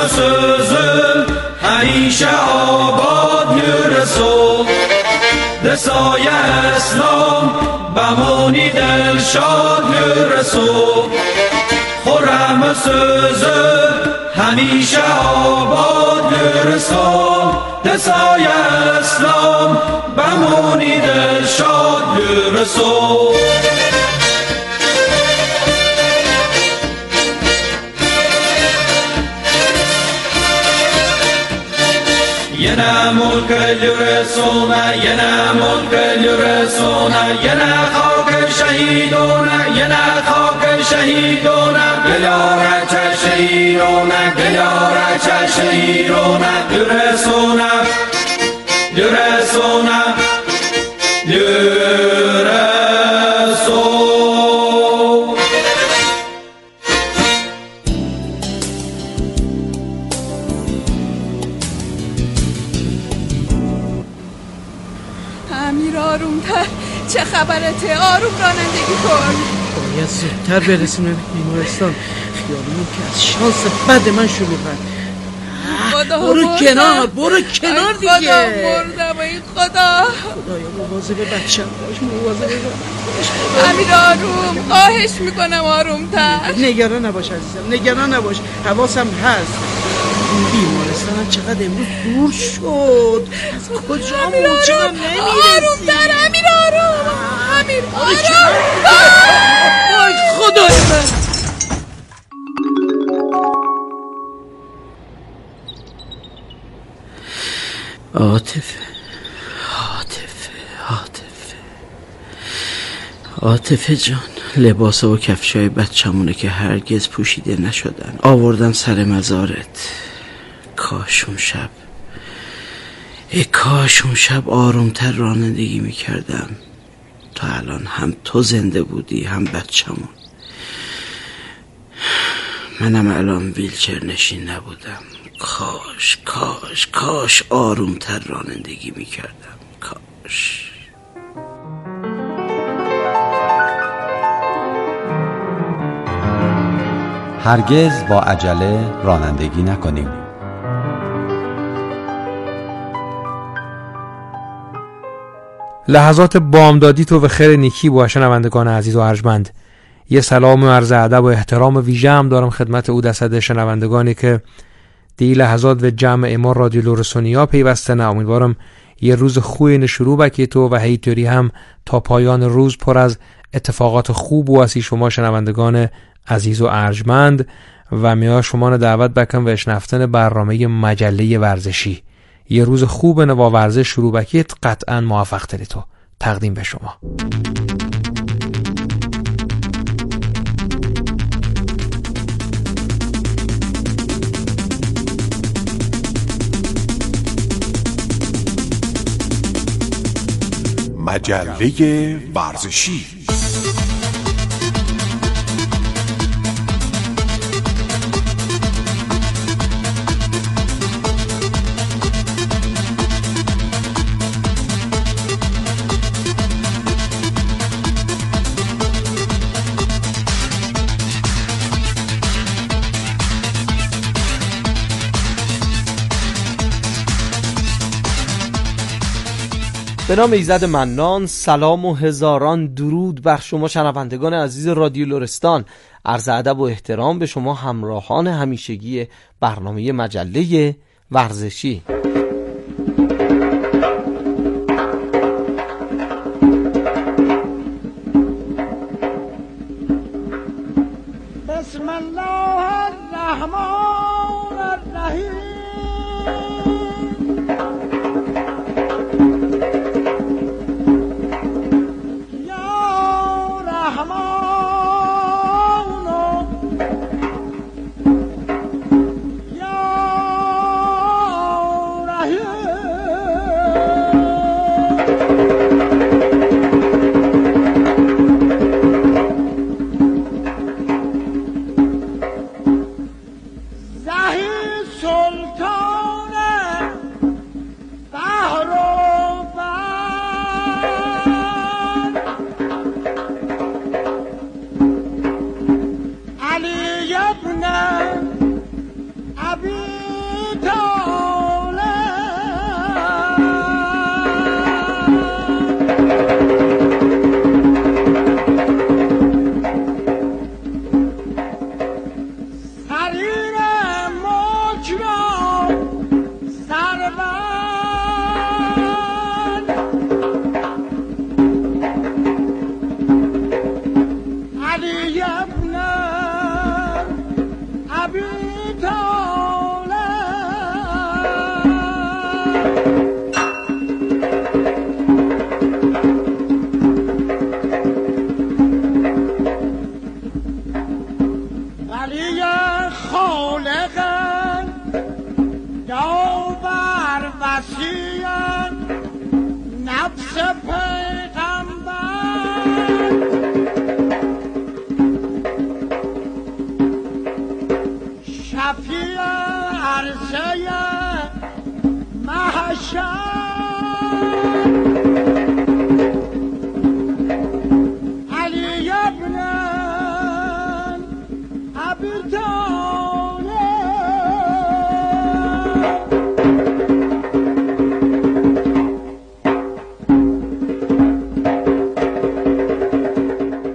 sözüm hamishe obod yurasul دسای اسلام بمونی دلشاد یرسول خرم سوزه همیشه آباد یرسول دسای اسلام بمونی دلشاد یرسول ینا ملک الرسوله ینا ملک الرسوله ینا خاک شهیدونه ینا خاک شهیدونه گلیاره چه شهیدونه گلیاره چه شهیدونه الرسوله الرسوله الرسول آرومتر. چه خبرته؟ آروم رانندگی کن. باید زودتر برسیم به بیمارستان. خیالمون که از شانس بد من شروع کرد. برو کنار، برو کنار دیگه. خدا مردم ای خدا. خدایا مواظب بچه‌م باش، مواظب باش. امیر آروم، خواهش میکنم آرومتر. نگران نباش عزیزم، نگران نباش. حواسم هست. بیمارستان چقدر امروز دور شد. از کجا موچه نمیرسی؟ آرومتر امیر آروم. امیر آروم. آی خدای من. عاطفه عاطفه جان، لباس و کفشای بچمونه که هرگز پوشیده نشدن آوردن سر مزارت. کاش اون شب آرومتر رانندگی میکردم. تا الان هم تو زنده بودی هم بچمون. منم الان ویلچر نشین نبودم. کاش آرومتر رانندگی میکردم. کاش. هرگز با عجله رانندگی نکنیم. لحظات بامدادی تو و خیر نیکی با شنوندگان عزیز و ارجمند. یه سلام و عرض ادب و احترام ویژه هم دارم خدمت او دسته شنوندگانی که دی لحظات و جمع ما رادیو لورسونیا پیوسته. نه امیدوارم یه روز خوبی شروع بکی تو و هیتوری هم تا پایان روز پر از اتفاقات خوب و اسی شما شنوندگان عزیز و ارجمند و میا شما دعوت بکن و اشنفتن برنامه مجله ورزشی. یه روز خوب نوا ورزش شروع بکیت قطعا موفق تری تو تقدیم به شما. مجله ورزشی. به نام ایزد منان، سلام و هزاران درود بر شما شنوندگان عزیز رادیو لرستان. عرض ادب و احترام به شما همراهان همیشگی برنامه مجله ورزشی. بسم الله الرحمن الرحیم.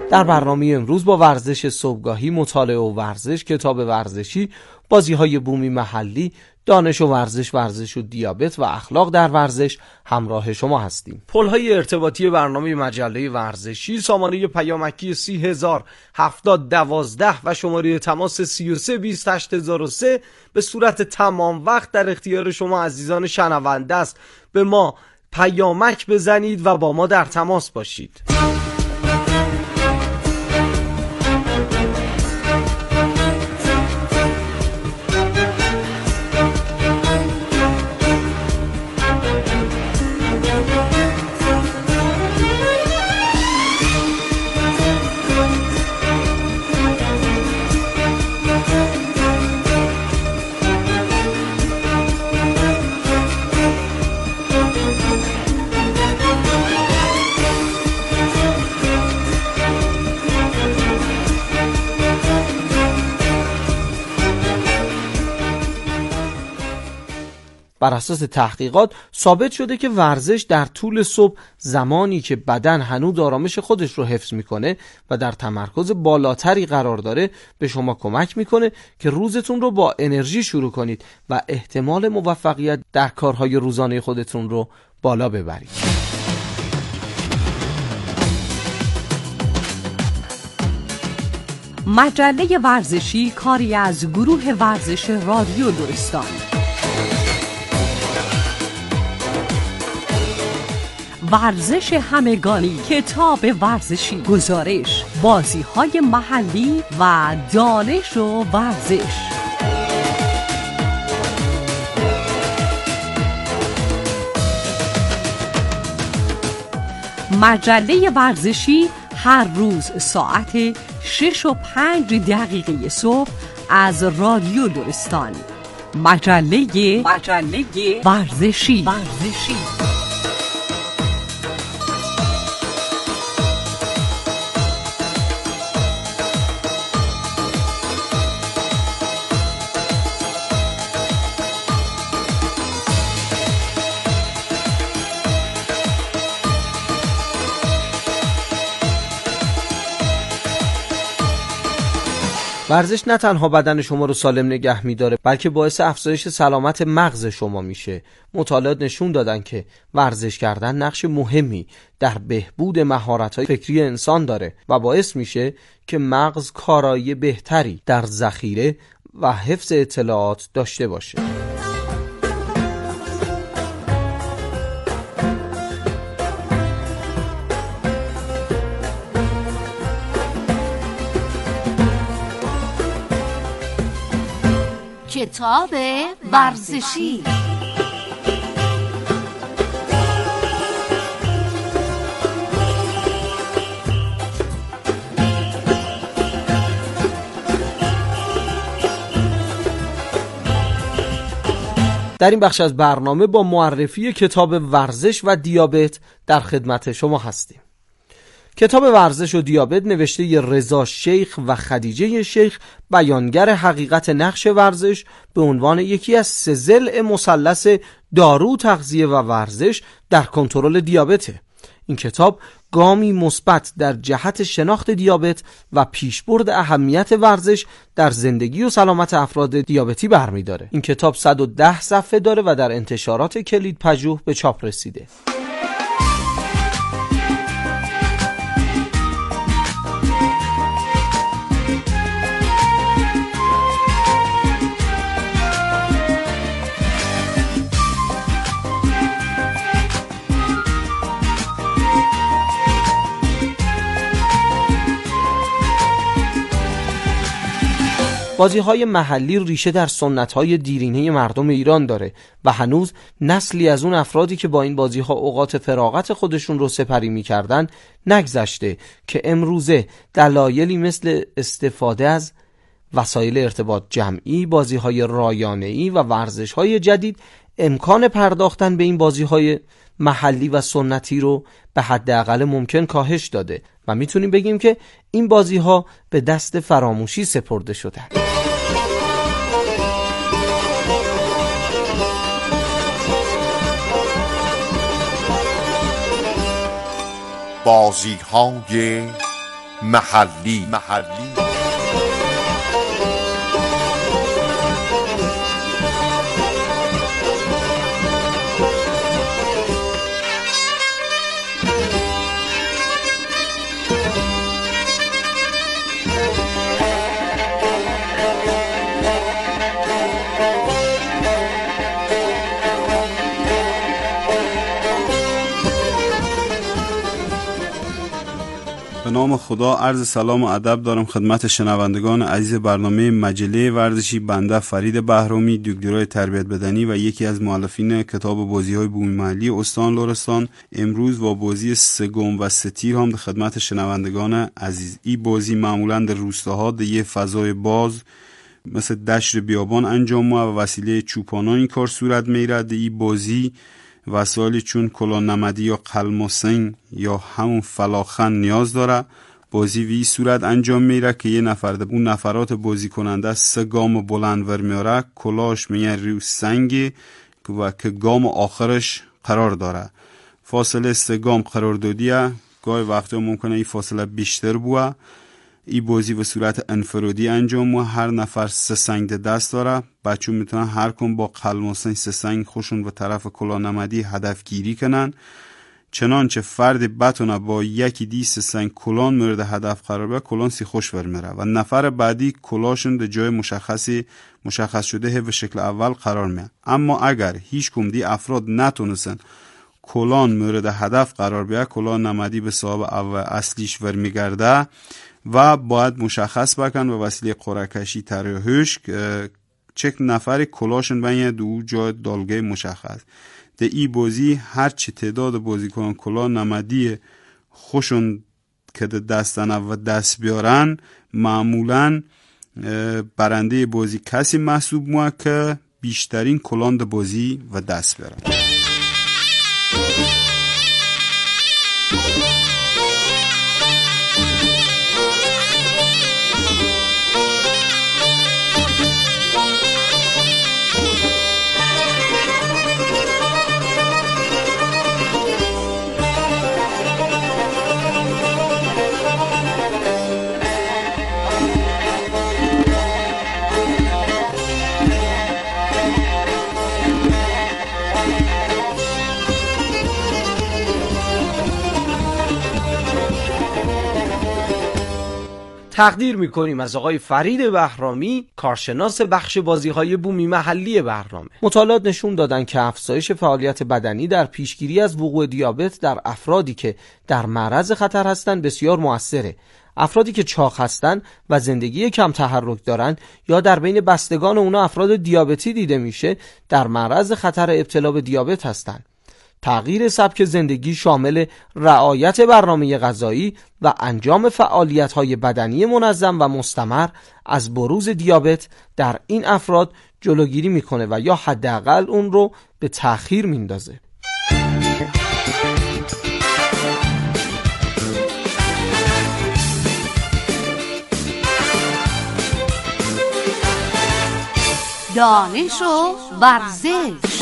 در برنامه امروز با ورزش صبحگاهی، مطالعه و ورزش، کتاب ورزشی، بازی‌های بومی محلی، دانش و ورزش، ورزش و دیابت و اخلاق در ورزش همراه شما هستیم. پل‌های ارتباطی برنامه مجله ورزشی، سامانه پیامکی 30712 و شماره تماس 33208003 به صورت تمام وقت در اختیار شما عزیزان شنونده است. به ما پیامک بزنید و با ما در تماس باشید. بر اساس تحقیقات ثابت شده که ورزش در طول صبح، زمانی که بدن هنوز آرامش خودش رو حفظ میکنه و در تمرکز بالاتری قرار داره، به شما کمک میکنه که روزتون رو با انرژی شروع کنید و احتمال موفقیت در کارهای روزانه خودتون رو بالا ببرید. مجله ورزشی کاری از گروه ورزش رادیو لرستان. ورزش همگانی، کتاب ورزشی، گزارش، بازی‌های محلی و دانش و ورزش. مجله ورزشی هر روز ساعت 6:05 صبح از رادیو لرستان. مجله ورزشی. ورزش نه تنها بدن شما رو سالم نگه می‌داره، بلکه باعث افزایش سلامت مغز شما میشه. مطالعات نشون دادن که ورزش کردن نقش مهمی در بهبود مهارت‌های فکری انسان داره و باعث میشه که مغز کارایی بهتری در ذخیره و حفظ اطلاعات داشته باشه. کتاب ورزشی. در این بخش از برنامه با معرفی کتاب ورزش و دیابت در خدمت شما هستیم. کتاب ورزش و دیابت نوشته رضا شیخ و خدیجه شیخ، بیانگر حقیقت نقش ورزش به عنوان یکی از 3 ضلع مثلث دارو، تغذیه و ورزش در کنترل دیابته. این کتاب گامی مثبت در جهت شناخت دیابت و پیشبرد اهمیت ورزش در زندگی و سلامت افراد دیابتی برمی‌داره. این کتاب 110 صفحه داره و در انتشارات کلید پژوه به چاپ رسیده. بازی‌های محلی ریشه در سنت‌های دیرینه مردم ایران داره و هنوز نسلی از اون افرادی که با این بازی‌ها اوقات فراغت خودشون رو سپری می‌کردن نگذشته که امروزه دلایلی مثل استفاده از وسایل ارتباط جمعی، بازی‌های رایانه‌ای و ورزش‌های جدید امکان پرداختن به این بازی‌های محلی و سنتی رو به حداقل ممکن کاهش داده و میتونیم بگیم که این بازی‌ها به دست فراموشی سپرده شدن. بازی‌های محلی. به نام خدا عرض سلام و ادب دارم خدمت شنوندگان عزیز برنامه مجله ورزشی. بنده فرید بهرامی، دکترای تربیت بدنی و یکی از مؤلفین کتاب بازی‌های بومی محلی استان لرستان، امروز با بازی سگم و ستیر هم در خدمت شنوندگان عزیز. این بازی معمولاً در روستاها در یه فضای باز مثل دشت بیابان انجام و وسیله چوپانان این کار صورت می‌گیرد. این بازی وسایلی چون کلاه نمدی یا قلماسین یا همون فلاخن نیاز داره. بازی وی صورت انجام میره که یه نفر ده اون نفرات بازی کننده 3 گام بلند ور میاره، کلاهش میه روی سنگ و که گام آخرش قرار داره. فاصله 3 گام قرار دادیه، گاهی وقتا ممکنه این فاصله بیشتر بوه. این بازی به صورت انفرادی انجام و هر نفر 3 سنگ دست داره. بچه میتونن هر کن با قلماسین 3 سنگ خوشون به طرف کلاه نمدی هدف گیری کنن. چنانچه فرد بتونه با یکی دی 3 سنگ کلان مورد هدف قرار بگیره، کلان سی خوش ور میره و نفر بعدی کلاشون در جای مشخص شده به شکل اول قرار میه. اما اگر هیچ کم دی افراد نتونستن کلان مورد هدف قرار بگیره، کلاه نمدی به صاحب اصلیش ور میگرده و باید مشخص بکن و وسیله قرعه کشی تریهش چک نفر کلاشن بین دو جای دالگه مشخص. در این بازی هر چی تعداد بازیکن کلاه نمدی خوشون که دستن و دست بیارن، معمولاً برنده بازی کسی محسوب موه که بیشترین کلان در بازی و دست بیارن. تقدیر میکنیم از آقای فرید بهرامی، کارشناس بخش بازی‌های بومی محلی برنامه. مطالعات نشون دادن که افزایش فعالیت بدنی در پیشگیری از وقوع دیابت در افرادی که در معرض خطر هستند بسیار مؤثره. افرادی که چاق هستند و زندگی کم تحرک دارن یا در بین بستگان اونا افراد دیابتی دیده میشه، در معرض خطر ابتلا به دیابت هستند. تغییر سبک زندگی شامل رعایت برنامه غذایی و انجام فعالیت‌های بدنی منظم و مستمر از بروز دیابت در این افراد جلوگیری میکنه و یا حداقل اون رو به تأخیر میندازه. دانش و ورزش.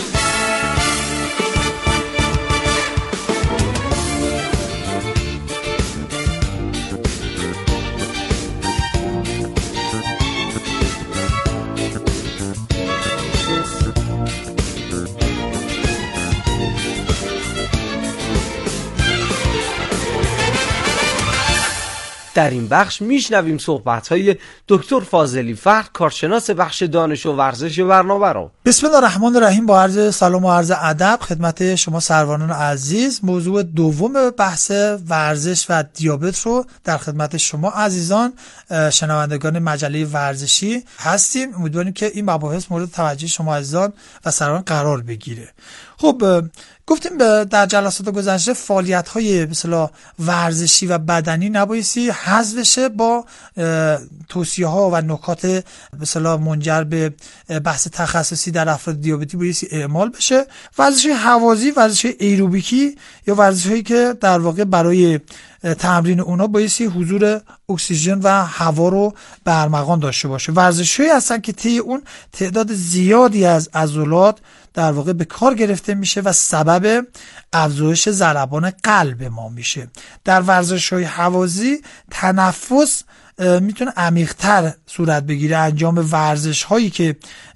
در این بخش میشنویم صحبت‌های دکتر فاضلی فرد، کارشناس بخش دانش و ورزش برنامه رو. بسم الله الرحمن الرحیم. با عرض سلام و عرض ادب خدمت شما سروانان عزیز، موضوع دوم بحث ورزش و دیابت رو در خدمت شما عزیزان شنوندگان مجله ورزشی هستیم. امیدواریم که این مباحث مورد توجه شما عزیزان و سروان قرار بگیره. خب گفتیم در جلسات گذشته فعالیت‌های به اصطلاح ورزشی و بدنی نبایستی حذف بشه با توصیه‌ها و نکات به اصطلاح منجر به بحث تخصصی در افراد دیابتی بایستی اعمال بشه. ورزش هوازی، ورزش ایروبیکی یا ورزش‌هایی که در واقع برای تمرین اونا بایستی حضور اکسیژن و هوا رو به ارمغان داشته باشه. ورزش‌هایی هستن که طی اون تعداد زیادی از عضلات در واقع به کار گرفته میشه و سبب افزایش ضربان قلب ما میشه. در ورزش‌های هوازی تنفس میتونه عمیق‌تر صورت بگیره. انجام ورزش‌هایی که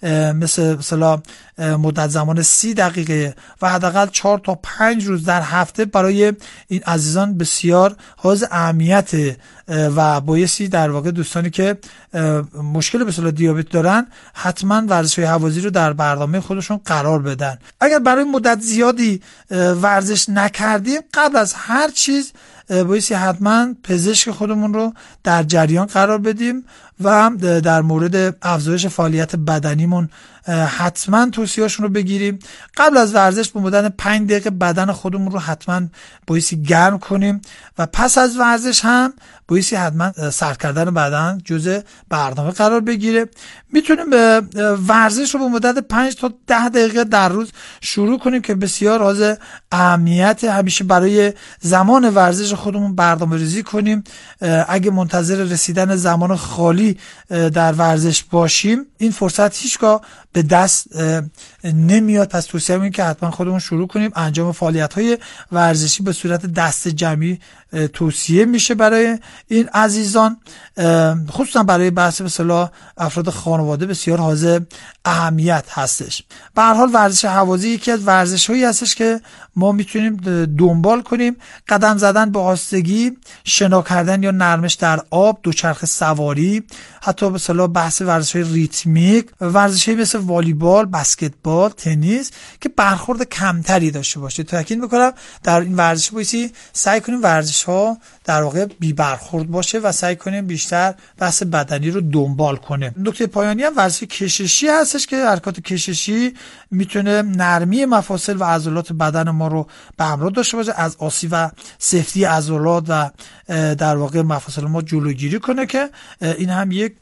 مثلا مدت زمان 30 دقیقه و حداقل 4 تا 5 روز در هفته برای این عزیزان بسیار حائز اهمیت و بایستی در واقع دوستانی که مشکل مثلا دیابت دارن حتما ورزش‌های هوازی رو در برنامه خودشون قرار بدن. اگر برای مدت زیادی ورزش نکردیم قبل از هر چیز بایستی حتما پزشک خودمون رو در جریان قرار بدیم و در مورد افزایش فعالیت بدنیمون حتما توصیه‌هاشون رو بگیریم. قبل از ورزش به مدت 5 دقیقه بدن خودمون رو حتما بایستی گرم کنیم و پس از ورزش هم بایستی حتما سرد کردن بدن جزء برنامه قرار بگیره. میتونیم ورزش رو به مدت 5 تا 10 دقیقه در روز شروع کنیم که بسیار حائز اهمیت. همیشه برای زمان ورزش خودمون برنامه ریزی کنیم. اگه منتظر رسیدن زمان خالی در ورزش باشیم این فرصت هیچگاه به دست نمیاد. پس توصیه می‌کنم که حتما خودمون شروع کنیم. انجام فعالیت‌های ورزشی به صورت دست جمعی توصیه میشه برای این عزیزان، خصوصا برای بحث مثلا افراد خانواده بسیار حائز اهمیت هستش. به هر حال ورزش هوازی یکی از ورزش‌هایی هستش که ما میتونیم دنبال کنیم. قدم زدن به آستگی، شنا کردن یا نرمش در آب، دوچرخه سواری، حتی مثلا بحث ورزش‌های ریتمیک، ورزش‌های مثل والیبال، بسکتبال، تنیس که برخورد کمتری داشته باشه. تاکید می‌کنم در این ورزش بایستی سعی کنیم ورزش‌ها در واقع بی برخورد باشه و سعی کنیم بیشتر بحث بدنی رو دنبال کنه. نکته پایانی هم ورزش کششی هستش که حرکات کششی میتونه نرمی مفاصل و عضلات بدن ما رو به همراه داشته باشه، از آسیب و سفتی عضلات و در واقع مفاصل ما جلوگیری کنه که این هم یک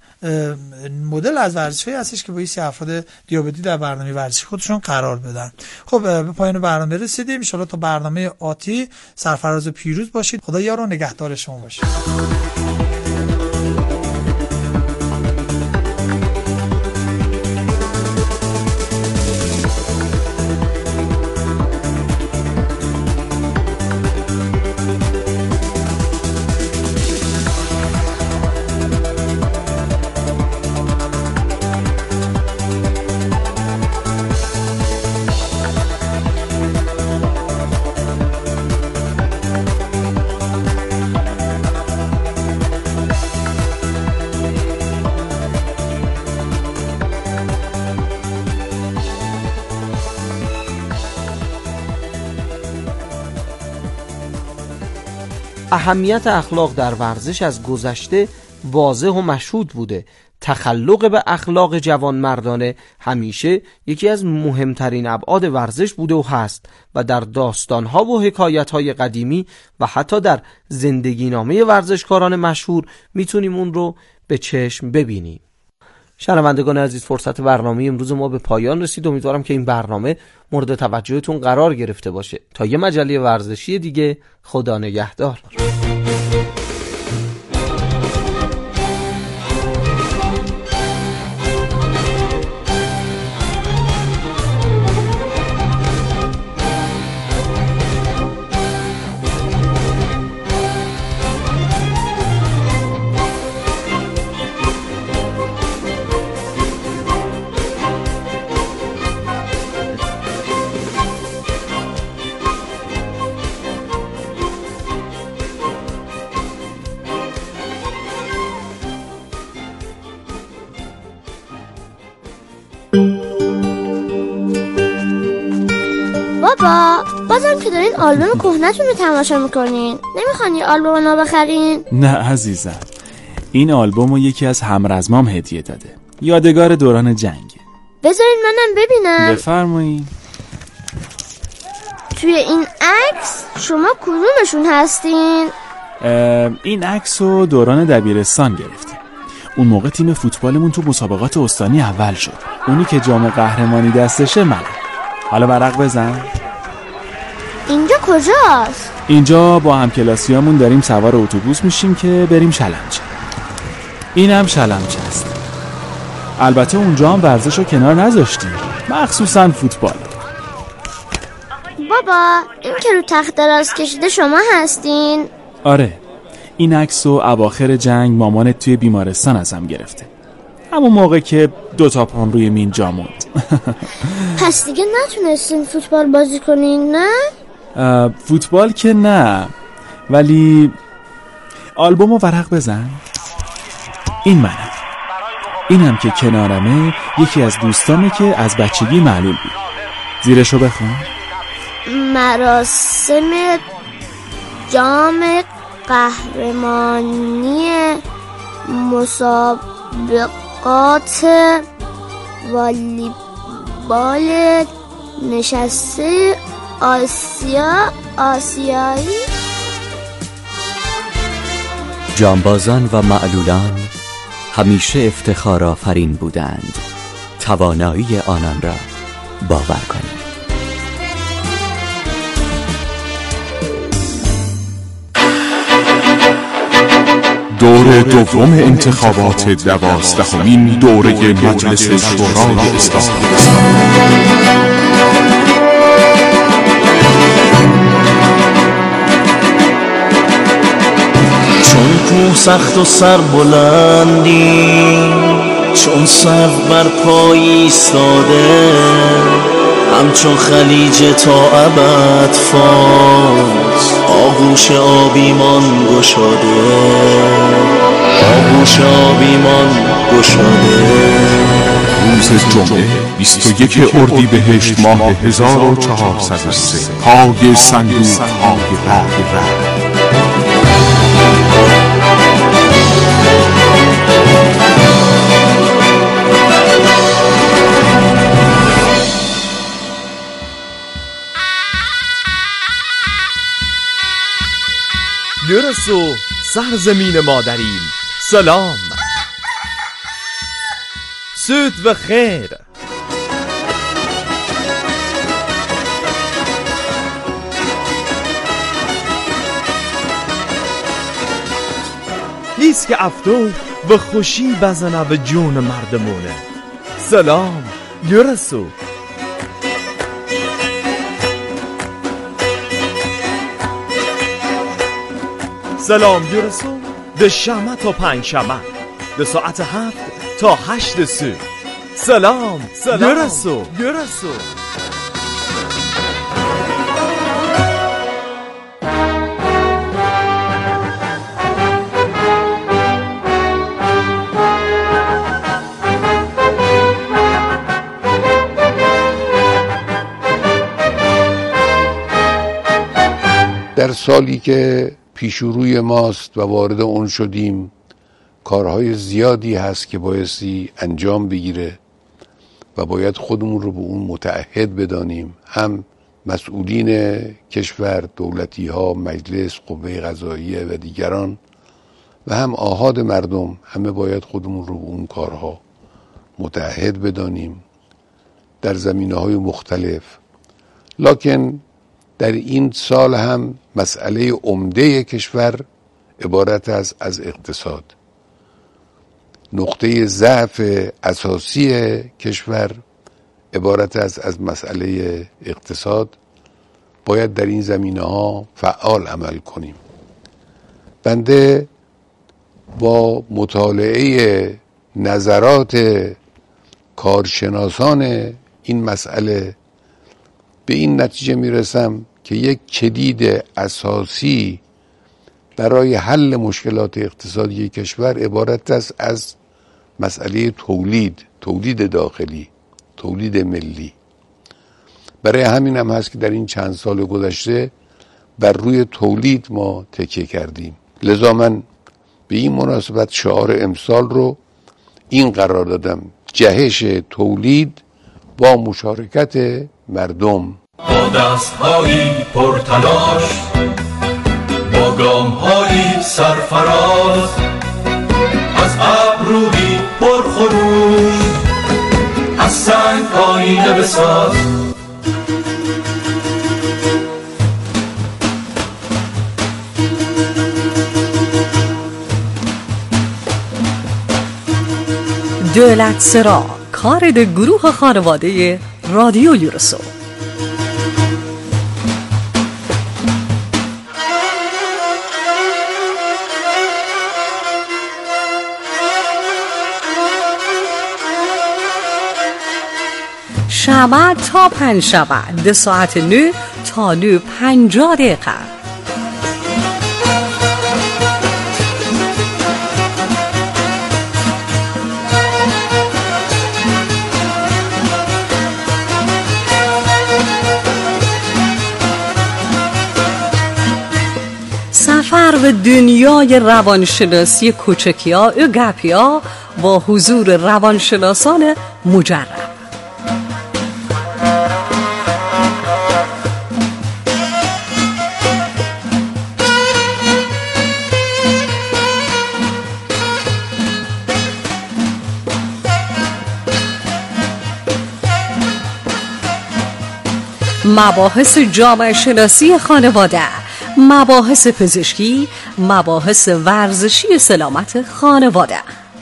مدل از ورزشی هستش که بایستی افراد دیابتی در برنامه ورزشی خودشون قرار بدن. خب به پایان برنامه رسیدیم. ان شاءالله تا برنامه آتی سرفراز و پیروز باشید. خدا یار و نگهدار شما باشه. اهمیت اخلاق در ورزش از گذشته واضح و مشهود بوده. تخلق به اخلاق جوانمردانه همیشه یکی از مهمترین ابعاد ورزش بوده و هست و در داستانها و حکایتهای قدیمی و حتی در زندگی نامه ورزشکاران مشهور میتونیم اون رو به چشم ببینیم. شنوندگان عزیز، فرصت برنامه امروز ما به پایان رسید. امیدوارم که این برنامه مورد توجهتون قرار گرفته باشه. تا یه مجله ورزشی دیگه، خدا نگهدار. بابا بازم که دارین آلبوم کهنه‌تون رو تماشا میکنین، نمیخوان یه آلبوم نو بخرین؟ نه عزیزم، این آلبوم رو یکی از همرزمام هدیه داده، یادگار دوران جنگ. بذارین منم ببینم. بفرمایید. توی این عکس شما کدومشون هستین؟ این عکس رو دوران دبیرستان گرفتیم. اون موقع تیم فوتبالمون تو مسابقات استانی اول شد. اونی که جام قهرمانی دستشه منم. حالا ورق بزن. اینجا کجاست؟ اینجا با همکلاسیامون داریم سوار اتوبوس میشیم که بریم شلمچه. اینم شلمچه است. البته اونجا هم ورزش رو کنار نذاشتیم، مخصوصا فوتبال. بابا این که رو تخت دراز کشیده شما هستین؟ آره، این عکسو اواخر جنگ مامانت توی بیمارستان ازم گرفته، همون موقع که 2 پام روی مین جا موند. پس دیگه نتونستین فوتبال بازی کنین نه؟ فوتبال که نه، ولی آلبومو ورق بزن. این منم. اینم که کنارمه یکی از دوستامه که از بچگی معلول بود. زیرشو بخون. مراسم جام قهرمانی مسابقات والیبال نشسته آسیایی. جانبازان و معلولان همیشه افتخار آفرین بودند. توانایی آنان را باور کنید. دور دوم انتخابات 12مین دوره مجلس شورای اسلامی. چون کوه سخت و سر بلندی، چون سر بر پای ایستاده، همچون خلیج تا ابد فاز، آغوش آبیمان گشاده، آغوش آبیمان گشاده. روز جمعه 21 اردیبهشت ماه 1403 پای صندوق های رای. یورسو سرزمین مادریم، سلام، سود و خیر. هیست که افتو و خوشی بزنه به جون مردمونه. سلام یورسو. سلام یورسو. ده شمه تا 5 شمه، ده ساعت 7 تا 8 صبح. سلام یورسو. یورسو در سالی که پیشروی ماست و وارد اون شدیم، کارهای زیادی هست که بایستی انجام بگیره و باید خودمون رو به اون متعهد بدانیم. هم مسئولین کشور، دولتی ها، مجلس، قوه قضاییه و دیگران، و هم آحاد مردم، همه باید خودمون رو به اون کارها متعهد بدانیم در زمینه‌های مختلف. لکن در این سال هم مسئله عمده کشور عبارت است از اقتصاد. نقطه ضعف اساسی کشور عبارت است از مسئله اقتصاد. باید در این زمینه‌ها فعال عمل کنیم. بنده با مطالعه نظرات کارشناسان این مسئله به این نتیجه میرسم که یک کلید اساسی برای حل مشکلات اقتصادی کشور عبارت است از مسئله تولید داخلی، تولید ملی. برای همین هم هست که در این چند سال گذشته بر روی تولید ما تکیه کردیم. لذا من به این مناسبت شعار امسال رو این قرار دادم: جهش تولید با مشارکت مردم. با دست‌هایی پرتلاش، با گام‌هایی سرفراز، از ابرویی پرخروش، از سنگ آینه بساز. دولت سرا، کار ده گروه خانواده رادیو یورسو. شنبه تا پنجشنبه ده ساعت 9 تا 9:50. سفر به دنیای روانشناسی کوچکیا و گپیا با حضور روانشناسان مجرب. مباحث جامعه شناسی خانواده، مباحث پزشکی، مباحث ورزشی سلامت خانواده.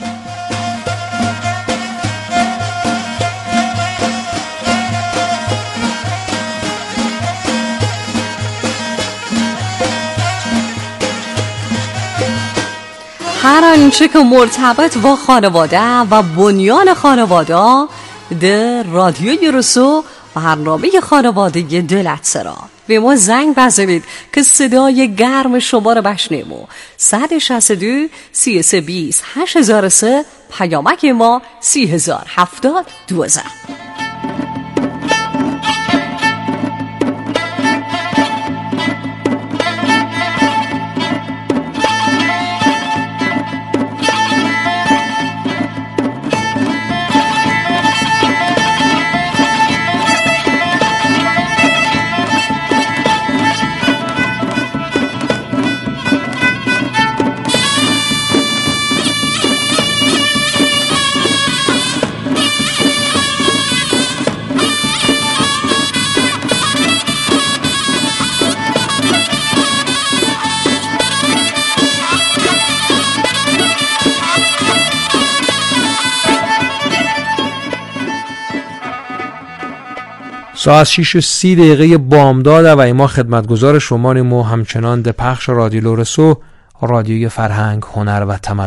هر آنچه که مرتبط با خانواده و بنیان خانواده در رادیو یورسو برنامه خانواده دولت سرا. به ما زنگ بزنید که صدای گرم شما رو بشنیم. 162 3320 8003 پیامک ما 3070 12. ساعت 6:30 بامداد و ما خدمتگزار شمانیم و همچنان ده پخش رادیو لورسو، رادیوی فرهنگ، هنر و تمدن.